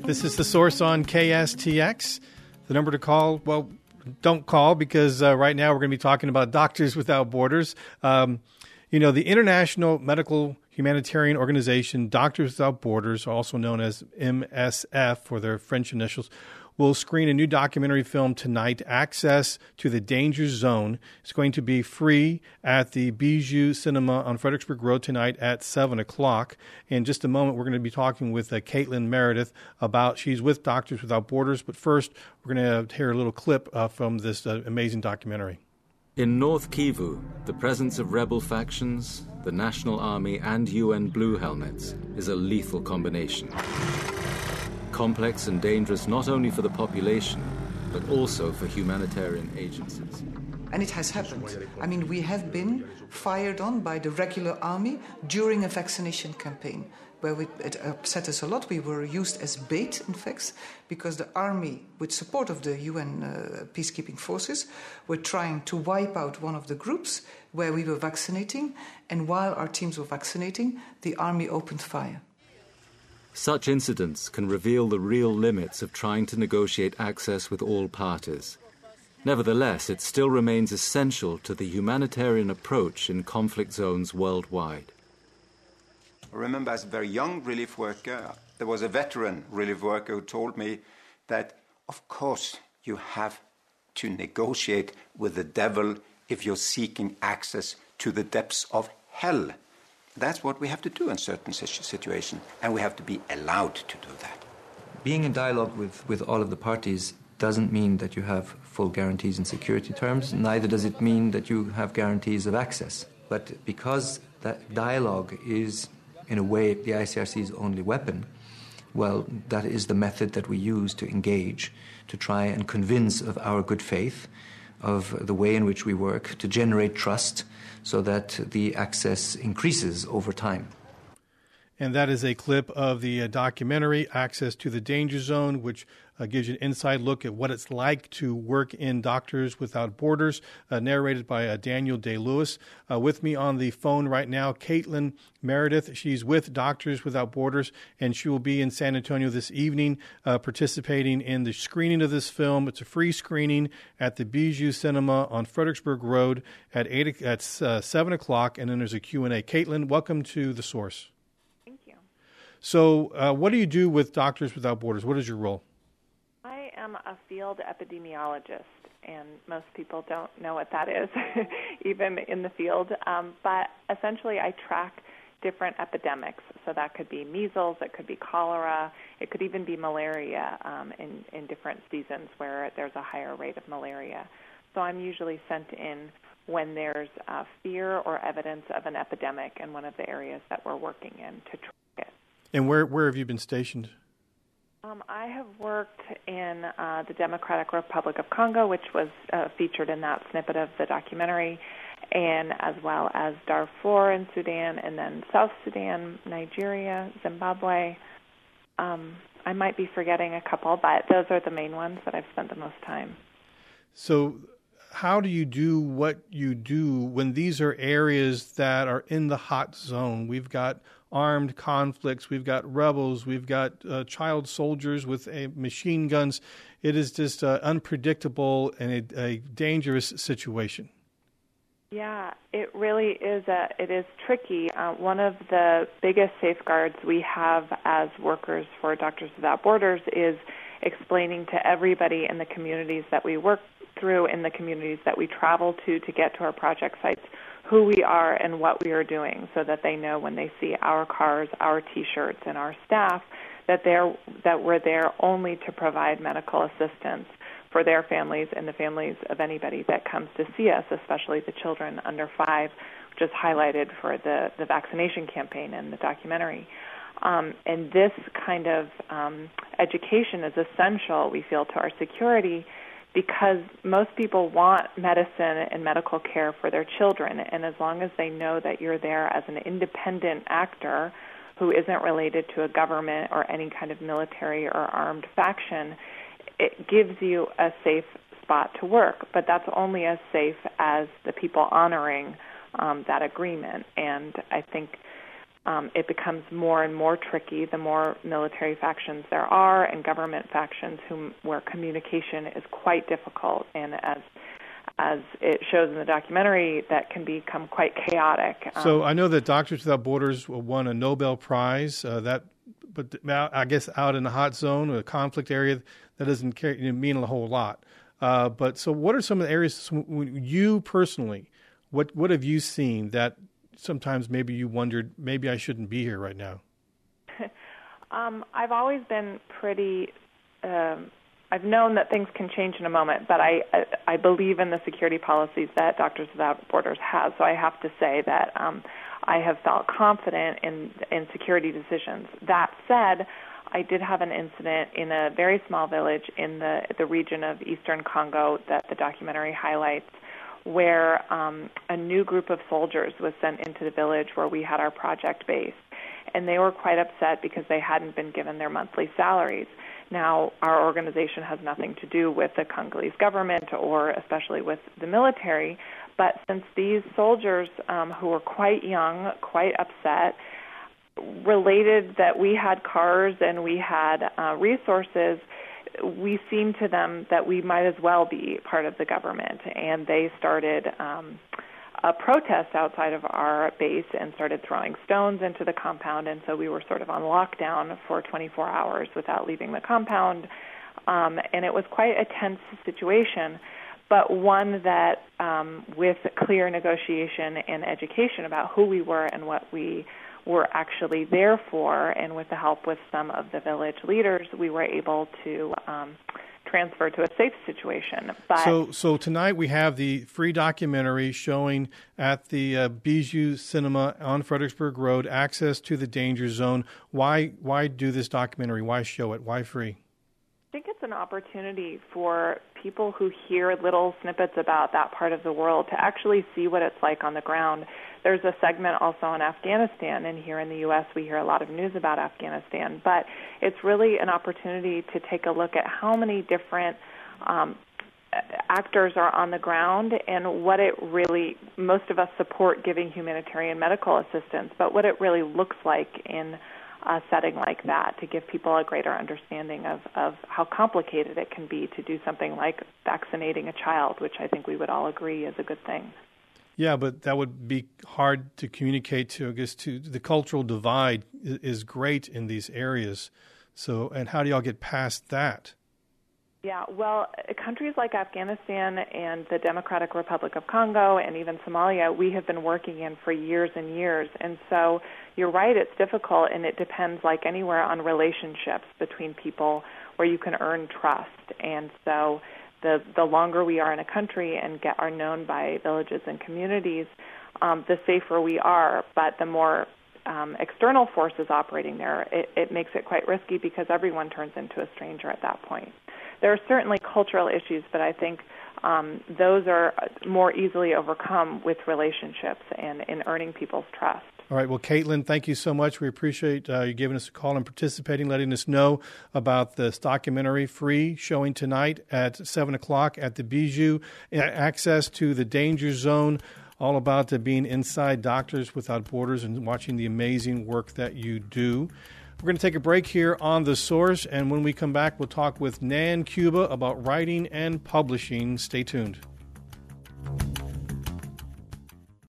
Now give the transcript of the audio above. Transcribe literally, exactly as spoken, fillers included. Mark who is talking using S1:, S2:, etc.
S1: This is The Source on K S T X. The number to call, well, don't call because uh, right now we're going to be talking about Doctors Without Borders. Um, you know, the International Medical Humanitarian Organization, Doctors Without Borders, also known as M S F for their French initials, will screen a new documentary film tonight, Access to the Danger Zone. It's going to be free at the Bijou Cinema on Fredericksburg Road tonight at seven o'clock. In just a moment, we're going to be talking with uh, Caitlin Meredith about, she's with Doctors Without Borders, but first, we're going to hear a little clip uh, from this uh, amazing documentary.
S2: In North Kivu, the presence of rebel factions, the National Army, and U N Blue Helmets is a lethal combination. Complex and dangerous not only for the population, but also for humanitarian agencies.
S3: And it has happened. I mean, we have been fired on by the regular army during a vaccination campaign, where we, it upset us a lot. We were used as bait, in fact, because the army, with support of the U N uh, peacekeeping forces, were trying to wipe out one of the groups where we were vaccinating, and while our teams were vaccinating, the army opened fire.
S2: Such incidents can reveal the real limits of trying to negotiate access with all parties. Nevertheless, it still remains essential to the humanitarian approach in conflict zones worldwide.
S4: I remember as a very young relief worker, there was a veteran relief worker who told me that, of course, you have to negotiate with the devil if you're seeking access to the depths of hell. That's what we have to do in certain situations, and we have to be allowed to do that.
S5: Being in dialogue with, with all of the parties doesn't mean that you have full guarantees in security terms, neither does it mean that you have guarantees of access. But because that dialogue is, in a way, the I C R C's only weapon, well, that is the method that we use to engage, to try and convince of our good faith, of the way in which we work, to generate trust, so that the access increases over time.
S1: And that is a clip of the uh, documentary, Access to the Danger Zone, which uh, gives you an inside look at what it's like to work in Doctors Without Borders, uh, narrated by uh, Daniel Day-Lewis. Uh, with me on the phone right now, Caitlin Meredith. She's with Doctors Without Borders, and she will be in San Antonio this evening uh, participating in the screening of this film. It's a free screening at the Bijou Cinema on Fredericksburg Road at eight at uh, seven o'clock, and then there's a Q and A. Caitlin, welcome to The Source. So uh, what do you do with Doctors Without Borders? What is your role?
S6: I am a field epidemiologist, and most people don't know what that is, even in the field. Um, but essentially, I track different epidemics. So that could be measles, it could be cholera, it could even be malaria um, in, in different seasons where there's a higher rate of malaria. So I'm usually sent in when there's uh, fear or evidence of an epidemic in one of the areas that we're working in to track it.
S1: And where where have you been stationed?
S6: Um, I have worked in uh, the Democratic Republic of Congo, which was uh, featured in that snippet of the documentary, and as well as Darfur in Sudan, and then South Sudan, Nigeria, Zimbabwe. Um, I might be forgetting a couple, but those are the main ones that I've spent the most time.
S1: So how do you do what you do when these are areas that are in the hot zone? We've got armed conflicts, we've got rebels, we've got uh, child soldiers with uh, machine guns. It is just uh, unpredictable and a, a dangerous situation.
S6: Yeah, it really is. A, it is tricky. Uh, one of the biggest safeguards we have as workers for Doctors Without Borders is explaining to everybody in the communities that we work through, in the communities that we travel to to get to our project sites, who we are and what we are doing, so that they know when they see our cars, our T-shirts, and our staff that they're that we're there only to provide medical assistance for their families and the families of anybody that comes to see us, especially the children under five, which is highlighted for the, the vaccination campaign in the documentary. Um, and this kind of um, education is essential, we feel, to our security, because most people want medicine and medical care for their children, and as long as they know that you're there as an independent actor who isn't related to a government or any kind of military or armed faction, it gives you a safe spot to work. But that's only as safe as the people honoring um, that agreement. And I think um, it becomes more and more tricky the more military factions there are and government factions whom, where communication is quite difficult. And as as it shows in the documentary, that can become quite chaotic.
S1: So
S6: um,
S1: I know that Doctors Without Borders won a Nobel Prize. Uh, that, but I guess out in the hot zone, a conflict area, that doesn't carry, you know, mean a whole lot. Uh, but so, what are some of the areas you personally? What what have you seen that sometimes maybe you wondered maybe I shouldn't be here right now?
S6: um, I've always been pretty. Um, I've known that things can change in a moment, but I, I I believe in the security policies that Doctors Without Borders has. So I have to say that um, I have felt confident in in security decisions. That said, I did have an incident in a very small village in the the region of eastern Congo that the documentary highlights, where um, a new group of soldiers was sent into the village where we had our project base, and they were quite upset because they hadn't been given their monthly salaries. Now, our organization has nothing to do with the Congolese government or especially with the military, but since these soldiers um, who were quite young, quite upset, related that we had cars and we had uh, resources, we seemed to them that we might as well be part of the government. And they started um, a protest outside of our base and started throwing stones into the compound. And so we were sort of on lockdown for twenty-four hours without leaving the compound. Um, and it was quite a tense situation, but one that um, with clear negotiation and education about who we were and what we were actually there for, and with the help with some of the village leaders, we were able to um, transfer to a safe situation. But
S1: so, so tonight we have the free documentary showing at the uh, Bijou Cinema on Fredericksburg Road, Access to the Danger Zone. Why, why do this documentary? Why show it? Why free?
S6: I think it's an opportunity for people who hear little snippets about that part of the world to actually see what it's like on the ground. There's a segment also on Afghanistan, and here in the U S we hear a lot of news about Afghanistan, but it's really an opportunity to take a look at how many different um, actors are on the ground and what it really, most of us support giving humanitarian medical assistance, but what it really looks like in a setting like that to give people a greater understanding of, of how complicated it can be to do something like vaccinating a child, which I think we would all agree is a good thing.
S1: Yeah, but that would be hard to communicate to, I guess, to the cultural divide is great in these areas. So, and how do y'all get past that?
S6: Yeah, well, countries like Afghanistan and the Democratic Republic of Congo and even Somalia, we have been working in for years and years. And so you're right, it's difficult, and it depends, like anywhere, on relationships between people where you can earn trust. And so the the longer we are in a country and get are known by villages and communities, um, the safer we are. But the more um, external forces operating there, it, it makes it quite risky because everyone turns into a stranger at that point. There are certainly cultural issues, but I think um, those are more easily overcome with relationships and in earning people's trust.
S1: All right. Well, Caitlin, thank you so much. We appreciate uh, you giving us a call and participating, letting us know about this documentary, free, showing tonight at seven o'clock at the Bijou, Access to the Danger Zone, all about uh, being inside Doctors Without Borders and watching the amazing work that you do. We're going to take a break here on The Source, and when we come back, we'll talk with Nan Cuba about writing and publishing. Stay tuned.